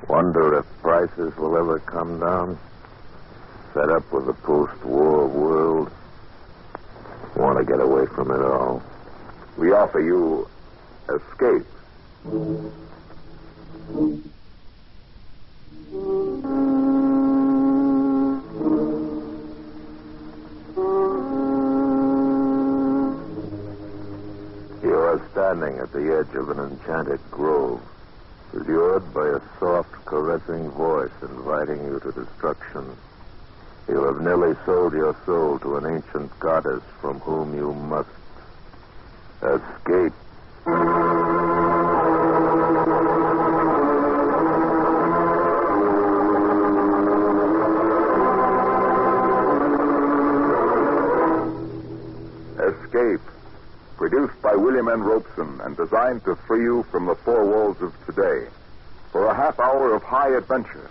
Wonder if prices will ever come down? Fed up with the post-war world. Want to get away from it all. We offer you escape. You are standing at the edge of an enchanted grove, lured by a soft, caressing voice inviting you to destruction. You have nearly sold your soul to an ancient goddess from whom you must escape. Escape, produced by William N. Robeson and designed to free you from the four walls of today for a half hour of high adventure.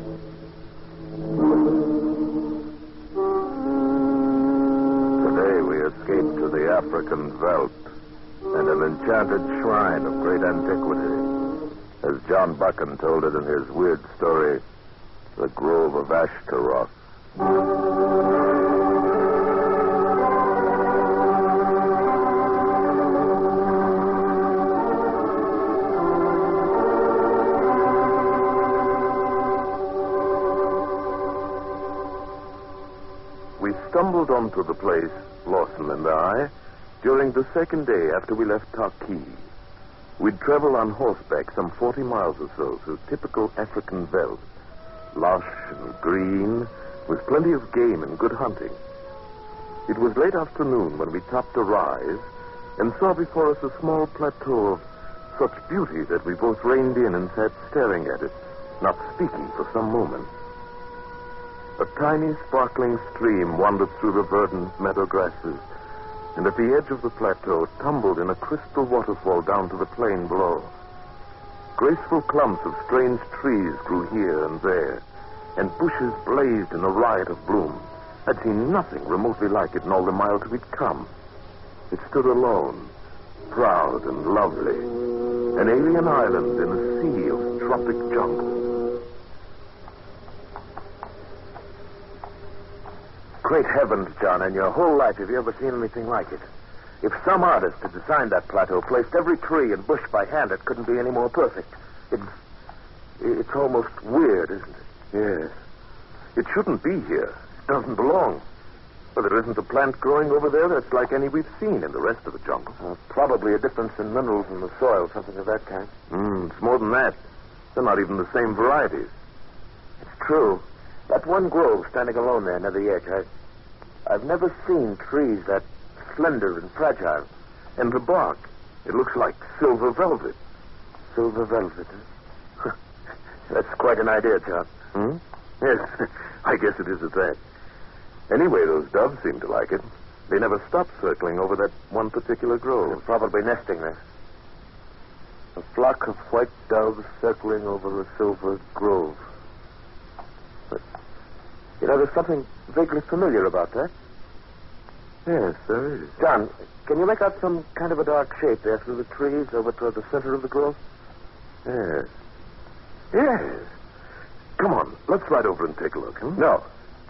Today we escape to the African veldt and an enchanted shrine of great antiquity, as John Buchan told it in his weird story, The Grove of Ashtaroth. We stumbled onto the place, Lawson and I, during the second day after we left Tarqui. We'd traveled on horseback some 40 miles or so through typical African veldt, lush and green, with plenty of game and good hunting. It was late afternoon when we topped a rise and saw before us a small plateau of such beauty that we both reined in and sat staring at it, not speaking for some moments. A tiny, sparkling stream wandered through the verdant meadow grasses, and at the edge of the plateau tumbled in a crystal waterfall down to the plain below. Graceful clumps of strange trees grew here and there, and bushes blazed in a riot of bloom. I'd seen nothing remotely like it in all the miles we'd come. It stood alone, proud and lovely, an alien island in a sea of tropic jungle. Great heavens, John, in your whole life, have you ever seen anything like it? If some artist had designed that plateau, placed every tree and bush by hand, it couldn't be any more perfect. It's almost weird, isn't it? Yes. It shouldn't be here. It doesn't belong. But there isn't a plant growing over there that's like any we've seen in the rest of the jungle. Probably a difference in minerals in the soil, something of that kind. It's more than that. They're not even the same varieties. It's true. That one grove standing alone there near the edge, I've never seen trees that slender and fragile. And the bark, it looks like silver velvet. Silver velvet, huh? That's quite an idea, John. Yes, I guess it is at that. Anyway, those doves seem to like it. They never stop circling over that one particular grove. They're probably nesting there. A flock of white doves circling over a silver grove. But, there's something vaguely familiar about that. Yes, there is. John, can you make out some kind of a dark shape there through the trees over toward the center of the grove? Yes. Yes. Come on, let's ride over and take a look, huh? No.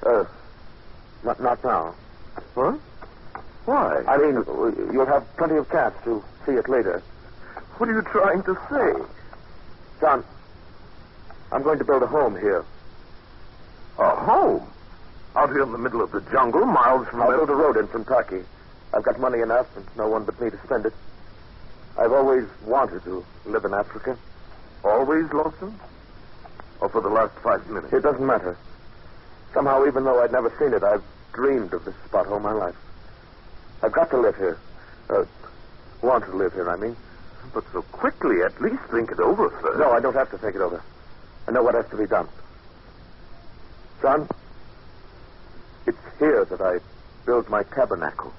Not now. What? Why? I mean, you'll have plenty of chance to see it later. What are you trying to say? John, I'm going to build a home here. A home? Out here in the middle of the jungle, miles from... I'll build a road in from Tarqui. I've got money enough and no one but me to spend it. I've always wanted to live in Africa. Always, Lawson? Or for the last 5 minutes? It doesn't matter. Somehow, even though I'd never seen it, I've dreamed of this spot all my life. I've got to live here. Want to live here, I mean. But so quickly, at least think it over first. No, I don't have to think it over. I know what has to be done. John, it's here that I build my tabernacle.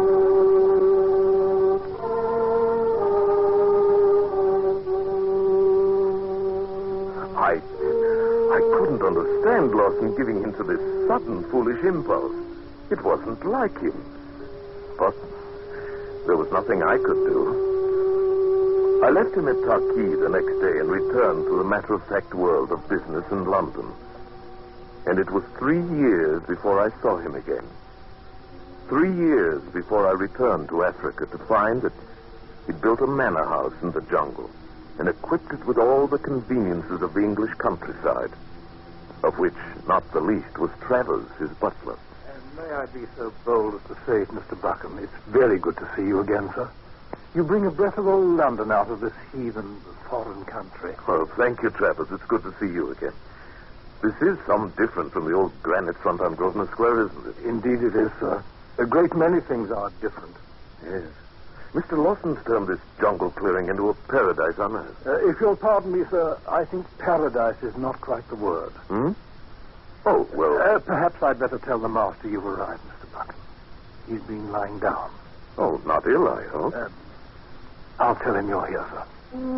I couldn't understand Lawson giving in to this sudden, foolish impulse. It wasn't like him. But there was nothing I could do. I left him at Torquay the next day and returned to the matter-of-fact world of business in London. And it was 3 years before I saw him again. 3 years before I returned to Africa to find that he'd built a manor house in the jungle and equipped it with all the conveniences of the English countryside, of which not the least was Travers, his butler. And may I be so bold as to say it, Mr. Buckham, it's very good to see you again, sir. You bring a breath of old London out of this heathen foreign country. Oh, thank you, Travers. It's good to see you again. This is some different from the old granite front on Grosvenor Square, isn't it? Indeed it is, sir. A great many things are different. Yes. Mr. Lawson's turned this jungle clearing into a paradise on earth. If you'll pardon me, sir, I think paradise is not quite the word. Hmm? Oh, well... perhaps I'd better tell the master you've arrived, Mr. Buckham. He's been lying down. Oh, not ill, I hope. I'll tell him you're here, sir.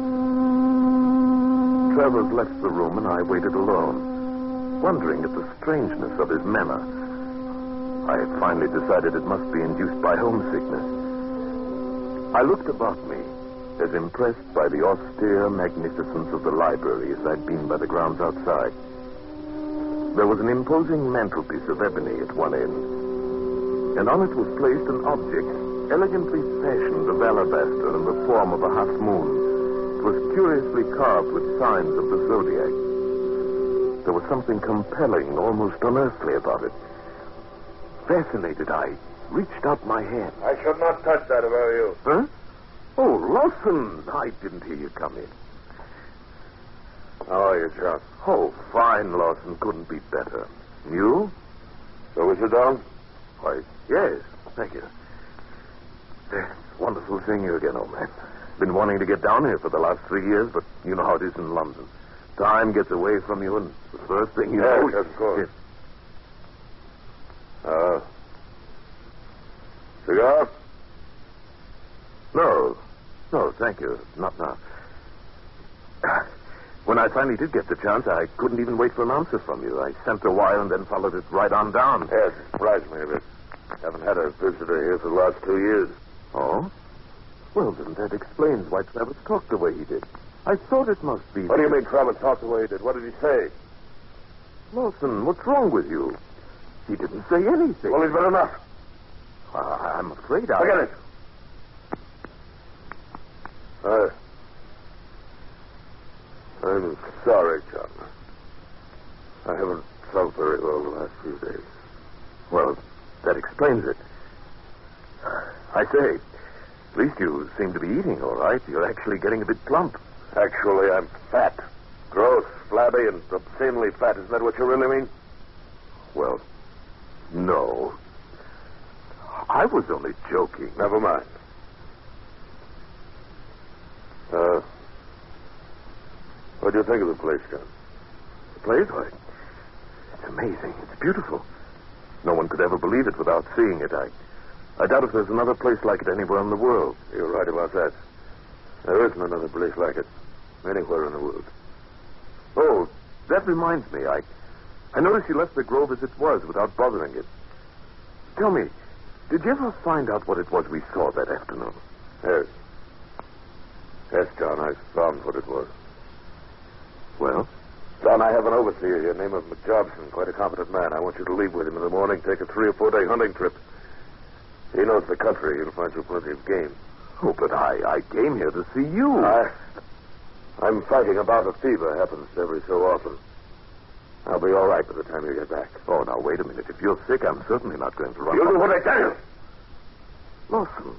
Travers left the room and I waited alone, wondering at the strangeness of his manner. I had finally decided it must be induced by homesickness. I looked about me, as impressed by the austere magnificence of the library as I'd been by the grounds outside. There was an imposing mantelpiece of ebony at one end, and on it was placed an object elegantly fashioned of alabaster in the form of a half moon. It was curiously carved with signs of the zodiac. There was something compelling, almost unearthly about it. Fascinated, I reached out my hand. I should not touch that if I were you. Huh? Oh, Lawson! I didn't hear you come in. How are you, John? Oh, fine, Lawson. Couldn't be better. You? So we sit down? Why, yes. Thank you. It's wonderful seeing you again, old man. Been wanting to get down here for the last 3 years, but you know how it is in London. Time gets away from you, and the first thing you know... Yes, of course. Cigar? No, thank you. Not now. When I finally did get the chance, I couldn't even wait for an answer from you. I sent a wire and then followed it right on down. Yes, it surprised me a bit. Haven't had a visitor here for the last 2 years. Oh? Well, then that explains why Travers talked the way he did. I thought it must be... What do you mean Travers talked the way he did? What did he say? Lawson, what's wrong with you? He didn't say anything. Well, he's been enough. I'm afraid Forget it. I'm sorry, John. I haven't felt very well the last few days. Well, that explains it. I say, at least you seem to be eating all right. You're actually getting a bit plump. Actually, I'm fat. Gross, flabby, and obscenely fat. Isn't that what you really mean? Well, no. I was only joking. Never mind. What do you think of the place, John? The place? Why, it's amazing. It's beautiful. No one could ever believe it without seeing it. I doubt if there's another place like it anywhere in the world. You're right about that. There isn't another place like it anywhere in the world. Oh, that reminds me. I noticed you left the grove as it was without bothering it. Tell me, did you ever find out what it was we saw that afternoon? Yes. Yes, John, I found what it was. Well? John, I have an overseer here named McJobson, quite a competent man. I want you to leave with him in the morning, take a 3 or 4 day hunting trip. He knows the country. He'll find you plenty of game. Oh, but I came here to see you. I'm fighting about a fever. Happens every so often. I'll be all right by the time you get back. Oh, now, wait a minute. If you're sick, I'm certainly not going to run. You'll do what I tell you. Lawson.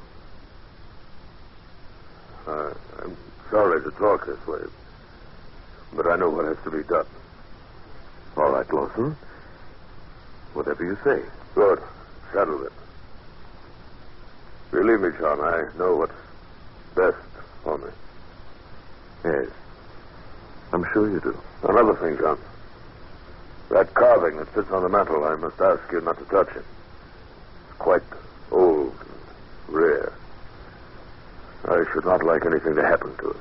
I'm sorry to talk this way, but I know what has to be done. All right, Lawson. Whatever you say. Good. Settle it. Believe me, John, I know what's best for me. Yes. I'm sure you do. Another thing, John. That carving that sits on the mantel, I must ask you not to touch it. It's quite old and rare. I should not like anything to happen to it.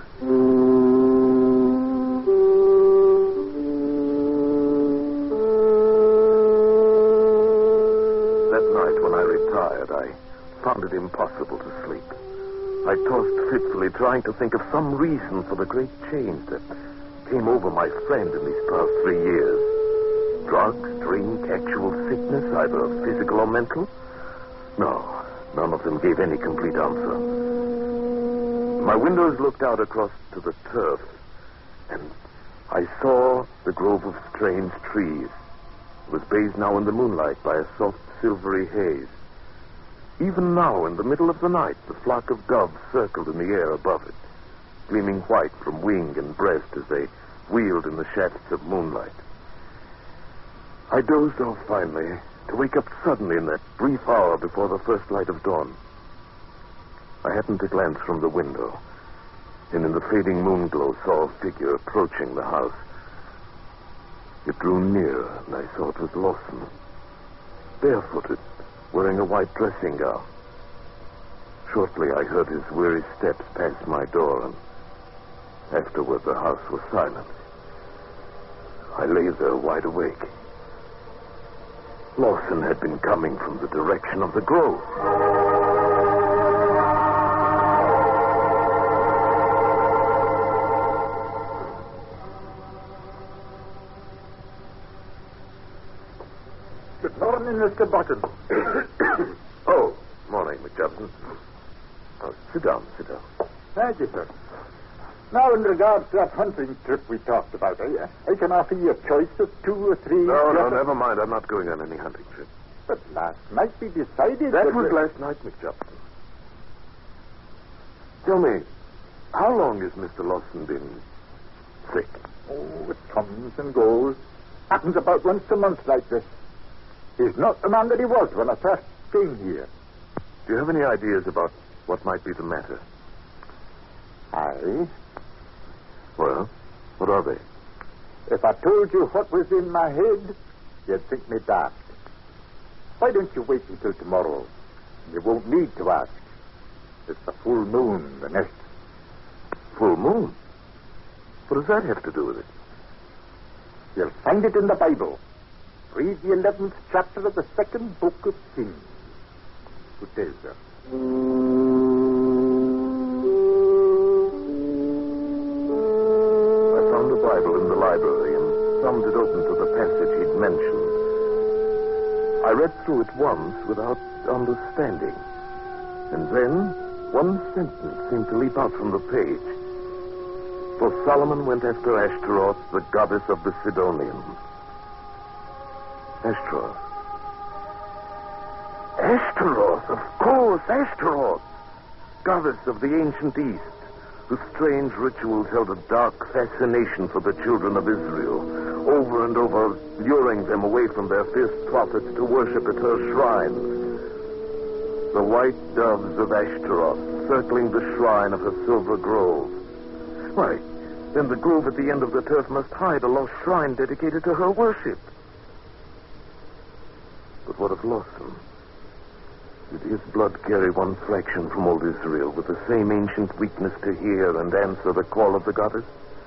That night when I retired, I found it impossible to sleep. I tossed fitfully, trying to think of some reason for the great change that came over my friend in these past 3 years. Drugs, drink, actual sickness, either physical or mental? No, none of them gave any complete answer. My windows looked out across to the turf, and I saw the grove of strange trees. It was bathed now in the moonlight by a soft, silvery haze. Even now, in the middle of the night, the flock of doves circled in the air above it, gleaming white from wing and breast as they wheeled in the shafts of moonlight. I dozed off finally, to wake up suddenly in that brief hour before the first light of dawn. I happened to glance from the window, and in the fading moonglow saw a figure approaching the house. It drew near, and I saw it was Lawson, barefooted, wearing a white dressing gown. Shortly, I heard his weary steps past my door, and afterward the house was silent. I lay there wide awake. Lawson had been coming from the direction of the grove. Good morning, Mr. Button. Oh, morning, McJobson. Oh, sit down. Thank you, sir. Now, in regards to that hunting trip we talked about, I can offer you a choice of 2 or 3... No, never mind. I'm not going on any hunting trip. But last night we decided... That was last night, McJobson. Tell me, how long has Mr. Lawson been sick? Oh, it comes and goes. Happens about once a month like this. He's not the man that he was when I first came here. Do you have any ideas about what might be the matter? Aye. Well, what are they? If I told you what was in my head, you'd think me daft. Why don't you wait until tomorrow? You won't need to ask. It's the full moon, the next. Full moon? What does that have to do with it? You'll find it in the Bible. Read the 11th chapter of the 2nd book of Kings. Good day, sir. I found the Bible in the library and thumbed it open to the passage he'd mentioned. I read through it once without understanding. And then one sentence seemed to leap out from the page. For Solomon went after Ashtaroth, the goddess of the Sidonians. Ashtaroth. Ashtaroth, of course, Ashtaroth. Goddess of the ancient East, whose strange rituals held a dark fascination for the children of Israel, over and over luring them away from their fierce prophets to worship at her shrines. The white doves of Ashtaroth circling the shrine of her silver grove. Why, then the grove at the end of the turf must hide a lost shrine dedicated to her worship. But what of Lawson? Did his blood carry one fraction from old Israel with the same ancient weakness to hear and answer the call of the goddess?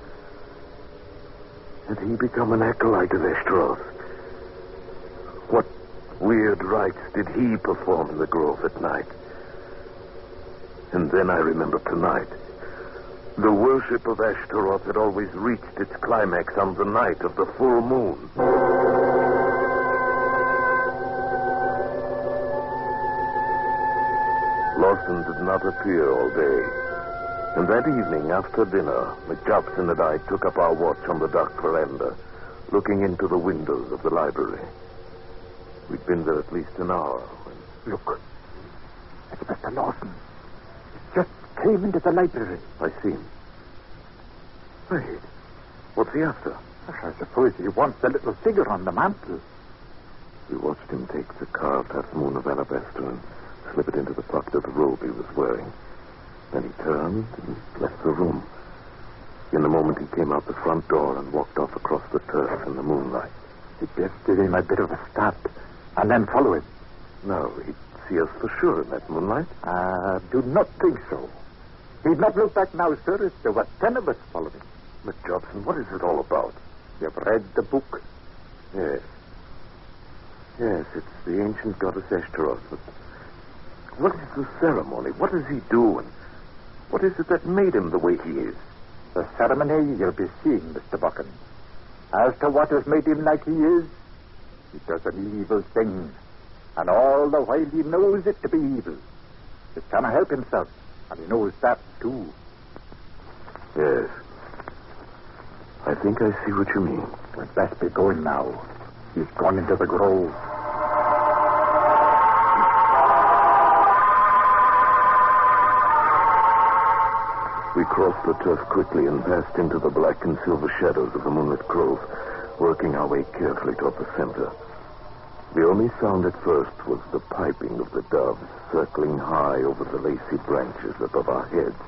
Had he become an acolyte of Ashtaroth? What weird rites did he perform in the grove at night? And then I remembered tonight. The worship of Ashtaroth had always reached its climax on the night of the full moon. Lawson did not appear all day. And that evening, after dinner, McJobson and I took up our watch on the dark veranda, looking into the windows of the library. We'd been there at least an hour when... Look. It's Mr. Lawson. He just came into the library. I see him. Wait. What's he after? I suppose he wants the little figure on the mantel. We watched him take the carved half-moon of alabaster and slip it into the pocket of the robe he was wearing. Then he turned and left the room. In a moment, he came out the front door and walked off across the turf in the moonlight. He'd best give him a bit of a start and then follow him. No, he'd see us for sure in that moonlight. I do not think so. He'd not look back now, sir, if there were 10 of us following. McJobson, what is it all about? You've read the book? Yes. Yes, it's the ancient goddess Ashtaroth. But what is the ceremony? What does he do? And What is it that made him the way he is? The ceremony you'll be seeing, Mr. Buchan. As to what has made him like he is, he does an evil thing. And all the while he knows it to be evil. He cannot help himself, and he knows that, too. Yes. I think I see what you mean. We'd best be going now. He's gone into the grove. We crossed the turf quickly and passed into the black and silver shadows of the moonlit grove, working our way carefully toward the center. The only sound at first was the piping of the doves circling high over the lacy branches above our heads.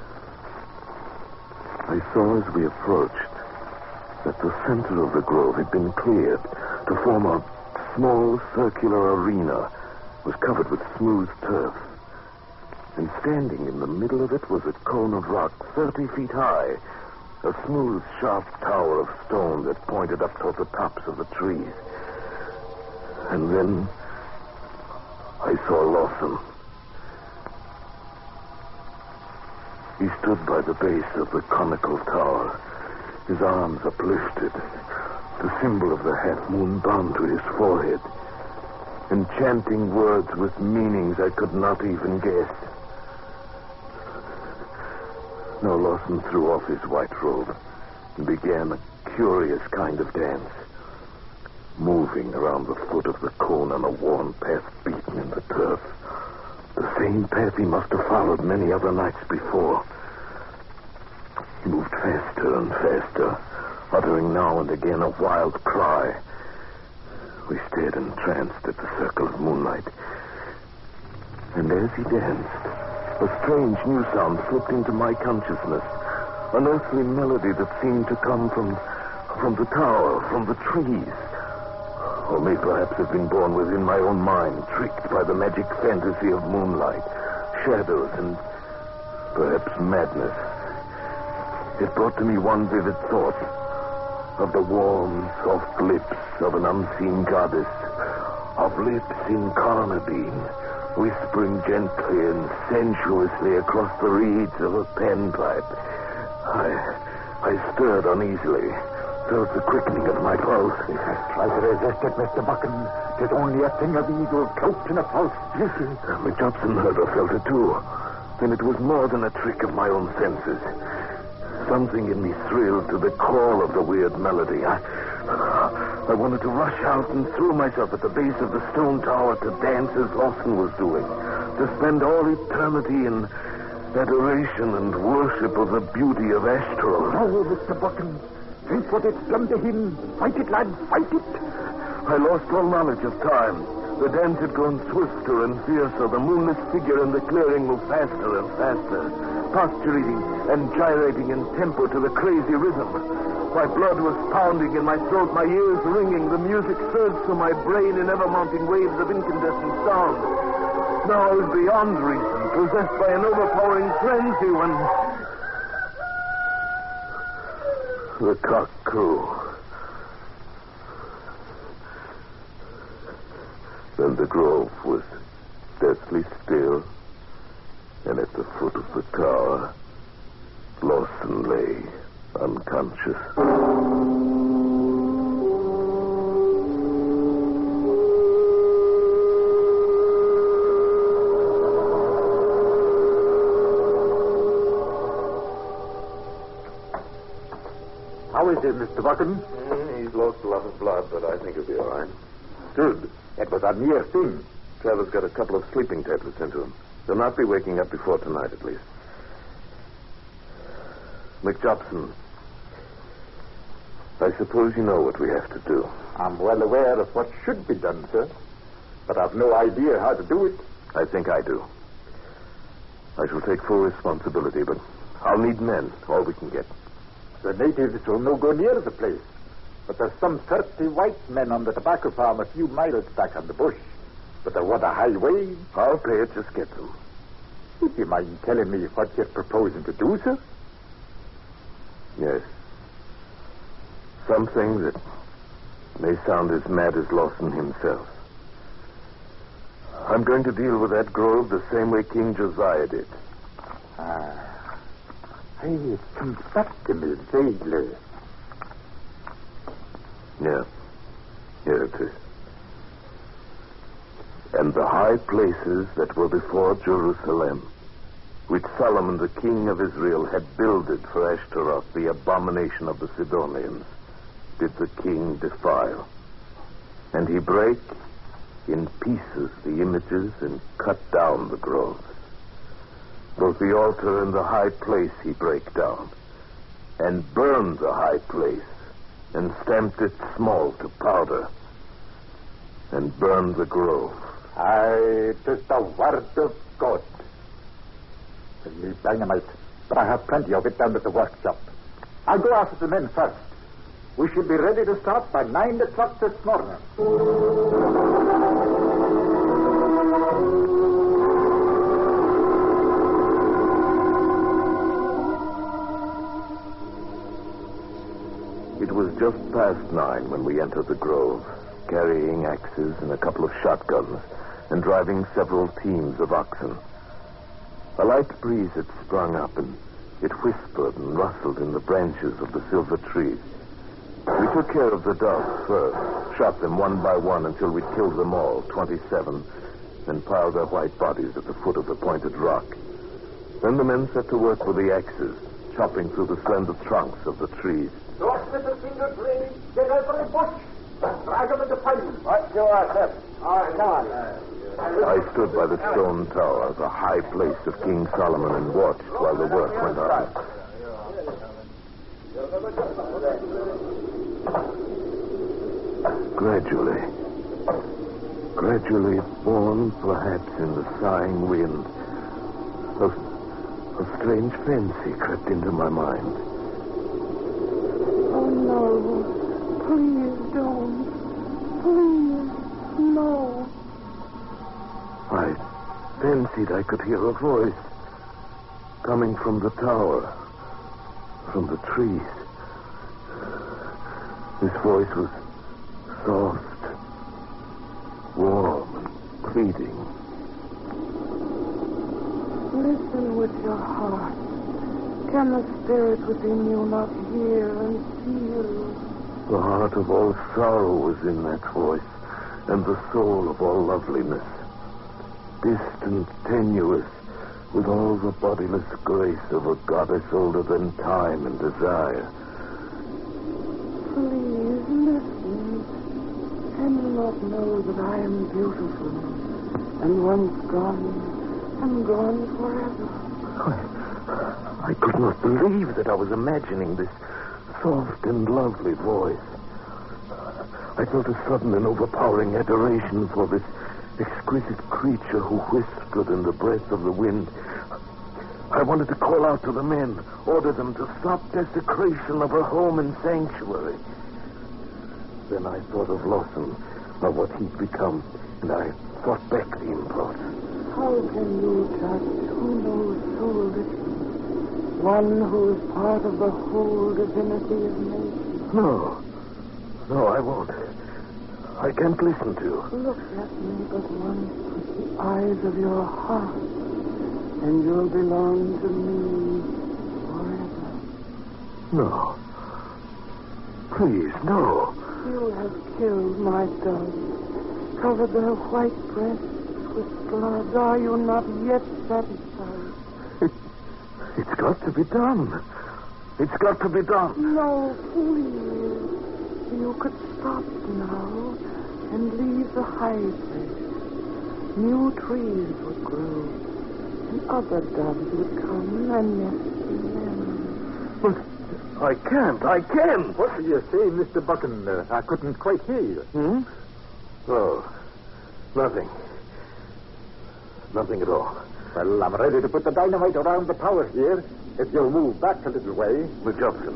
I saw as we approached that the center of the grove had been cleared to form a small circular arena. It was covered with smooth turf. And standing in the middle of it was a cone of rock 30 feet high, a smooth, sharp tower of stone that pointed up toward the tops of the trees. And then I saw Lawson. He stood by the base of the conical tower, his arms uplifted, the symbol of the half-moon bound to his forehead, and chanting words with meanings I could not even guess. Now Lawson threw off his white robe and began a curious kind of dance, moving around the foot of the cone on a worn path beaten in the turf. The same path he must have followed many other nights before. He moved faster and faster, uttering now and again a wild cry. We stared entranced at the circle of moonlight. And as he danced, a strange new sound slipped into my consciousness, an earthly melody that seemed to come from the tower, from the trees. Or may perhaps have been born within my own mind, tricked by the magic fantasy of moonlight, shadows, and perhaps madness. It brought to me one vivid thought of the warm, soft lips of an unseen goddess, of lips incarnadine, whispering gently and sensuously across the reeds of a panpipe. I stirred uneasily, felt the quickening of my pulse. Try to resist it, Mr. Buchan. Tis only a thing of evil, cloaked in a false beauty. McJobson heard or felt it too. Then it was more than a trick of my own senses. Something in me thrilled to the call of the weird melody. I wanted to rush out and throw myself at the base of the stone tower to dance as Lawson was doing, to spend all eternity in adoration and worship of the beauty of Ashtaroth. No, Mr. Buchan. Think what it's done to him. Fight it, lad, fight it. I lost all knowledge of time. The dance had grown swifter and fiercer. The moonless figure in the clearing moved faster and faster, postulating and gyrating in tempo to the crazy rhythm. My blood was pounding in my throat, my ears ringing. The music surged through my brain in ever-mounting waves of incandescent sound. Now I was beyond reason, possessed by an overpowering frenzy when the cock crew. Then the grove was deathly still, and at the foot of the tower, Lawson lay unconscious. How is it, Mr. Buchan? He's lost a lot of blood, but I think he'll be all right. Good. It was a near thing. Trevor's got a couple of sleeping tablets into him. He'll not be waking up before tonight, at least. McJobson, I suppose you know what we have to do. I'm well aware of what should be done, sir. But I've no idea how to do it. I think I do. I shall take full responsibility, but I'll need men, all we can get. The natives will no go near the place. But there's some 30 white men on the tobacco farm a few miles back on the bush. But they want a highway. I'll pay it, just get them. Would you mind telling me what you're proposing to do, sir? Yes. Something that may sound as mad as Lawson himself. I'm going to deal with that grove the same way King Josiah did. Ah. Hey, it comes back to me vaguely. Yeah. Here it is. And the high places that were before Jerusalem, which Solomon the king of Israel had builded for Ashtaroth, the abomination of the Sidonians, did the king defile. And he brake in pieces the images and cut down the groves. Both the altar and the high place he brake down, and burned the high place, and stamped it small to powder, and burned the grove. Aye, it is the word of God. Bring me dynamite, but I have plenty of it down at the workshop. I'll go after the men first. We should be ready to start by 9 o'clock this morning. It was just past 9 when we entered the grove, carrying axes and a couple of shotguns, and driving several teams of oxen. A light breeze had sprung up, and it whispered and rustled in the branches of the silver trees. We took care of the dogs first, shot them one by one until we'd killed them all, 27, and piled their white bodies at the foot of the pointed rock. Then the men set to work with the axes, chopping through the slender trunks of the trees. Those little finger blades, get over the bush. Drag them into place. What do I have? All right, come on. I stood by the stone tower, the high place of King Solomon, and watched while the work went on. Gradually born perhaps in the sighing wind, a strange fancy crept into my mind. Oh, no. Please don't. Please, no. I fancied I could hear a voice coming from the tower, from the trees. This voice was soft, warm, and pleading. Listen with your heart. Can the spirit within you not hear and feel? The heart of all sorrow was in that voice, and the soul of all loveliness. Distant, tenuous, with all the bodiless grace of a goddess older than time and desire. Please, listen. Can you not know that I am beautiful, and once gone, and gone forever? I could not believe that I was imagining this soft and lovely voice. I felt a sudden and overpowering adoration for this exquisite creature who whispered in the breath of the wind. I wanted to call out to the men, order them to stop desecration of her home and sanctuary. Then I thought of Lawson, of what he'd become, and I fought back the impulse. How can you judge who knows so little? One who is part of the whole divinity of nature. No, I won't. I can't listen to. Look at me but once with the eyes of your heart, and you'll belong to me forever. No. Please, no. You have killed my doves, covered their white breasts with blood. Are you not yet satisfied? It's got to be done. It's got to be done. No, please. You could stop now and leave the high place. New trees would grow, and other doves would come and nest in them. But I can't. What do you say, Mr. Buchan? I couldn't quite hear you. Oh, nothing. Nothing at all. Well, I'm ready to put the dynamite around the tower here, if you'll move back a little way. McJobson,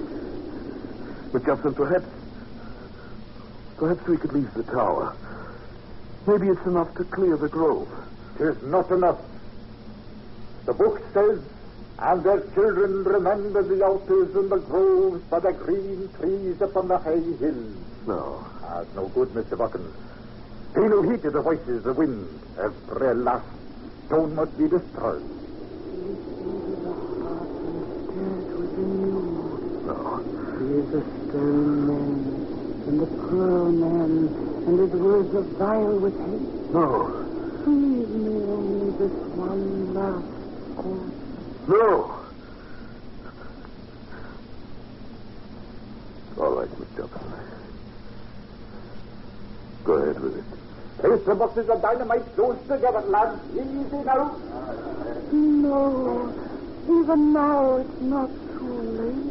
perhaps we could leave the tower. Maybe it's enough to clear the grove. Tis not enough. The book says, and their children remember the altars and the groves by the green trees upon the high hills. No. That's no good, Mr. Buchan. Pay no heed to the voices of the wind. Every last stone must be destroyed. Listen to the heart and now. He is a stone man and a cruel man, and his words are vile with hate. No. Leave me only this one last course. No. All right, Miss Jobson. Go ahead with it. Place the boxes of dynamite close together, lads. Easy now. No. Even now it's not too late.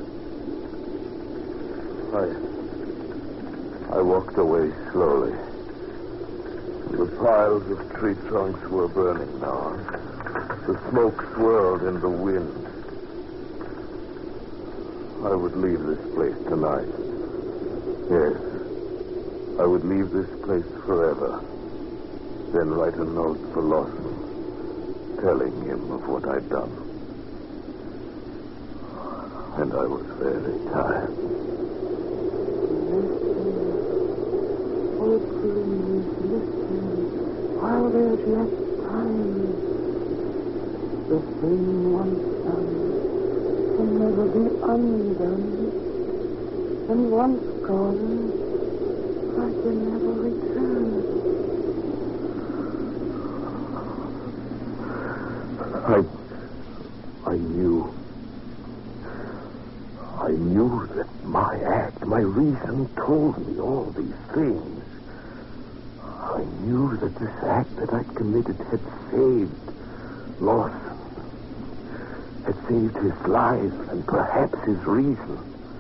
I walked away slowly. The piles of tree trunks were burning now. The smoke swirled in the wind. I would leave this place tonight. Yes. I would leave this place forever. Then write a note for Lawson, telling him of what I'd done. And I was very tired. Oh, please, listen, while there's yet time. The thing once done can never be undone. And once gone, I can never return. I knew that my act, my reason told me all these things. I knew that this act that I'd committed had saved Lawson, had saved his life and perhaps his reason.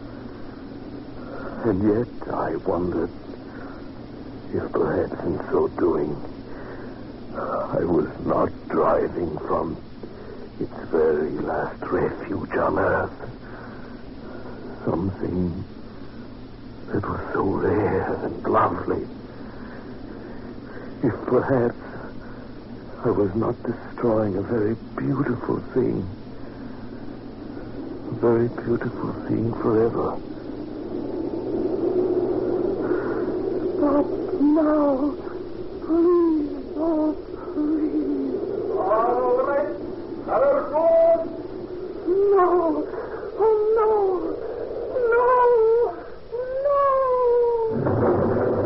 And yet I wondered if perhaps in so doing I was not driving from its very last refuge on earth something that was so rare and lovely. If perhaps I was not destroying a very beautiful thing, a very beautiful thing forever. Stop now. Please, oh, please. All right. Our goal. No. Oh, no. No. No.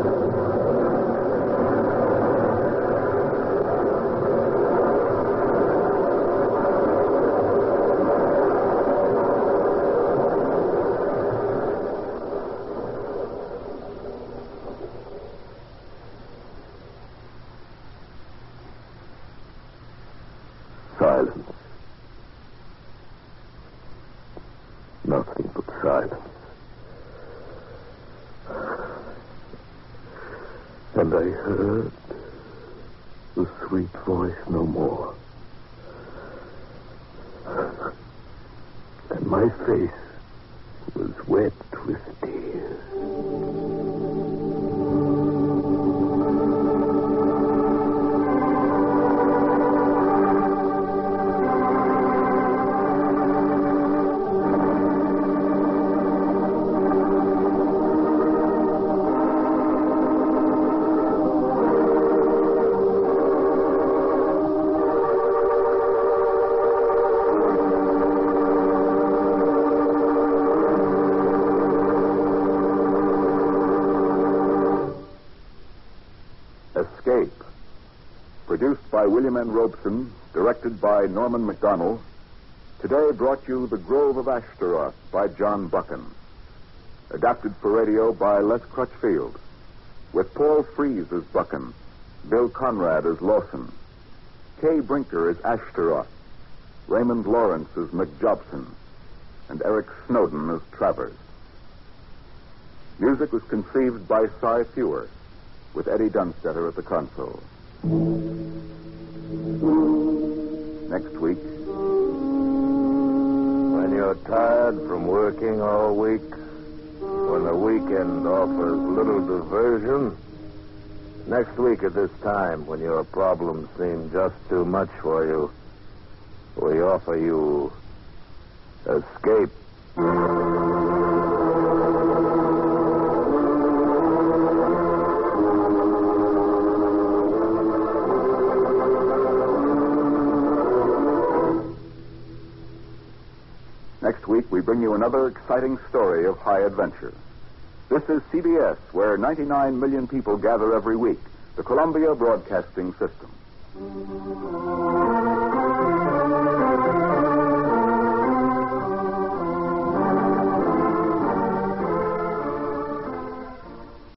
Silence. Nothing but silence. And I heard the sweet voice no more. And my face was wet with tears. Escape. Produced by William N. Robeson, directed by Norman MacDonald. Today brought you The Grove of Ashtaroth by John Buchan. Adapted for radio by Les Crutchfield. With Paul Frees as Buchan, Bill Conrad as Lawson, Kay Brinker as Ashtaroth, Raymond Lawrence as McJobson, and Eric Snowden as Travers. Music was conceived by Cy Fewer, with Eddie Dunstetter at the console. Next week. When you're tired from working all week, when the weekend offers little diversion, next week at this time, when your problems seem just too much for you, we offer you Escape. Next week, we bring bring you another exciting story of high adventure. This is CBS, where 99 million people gather every week, the Columbia Broadcasting System.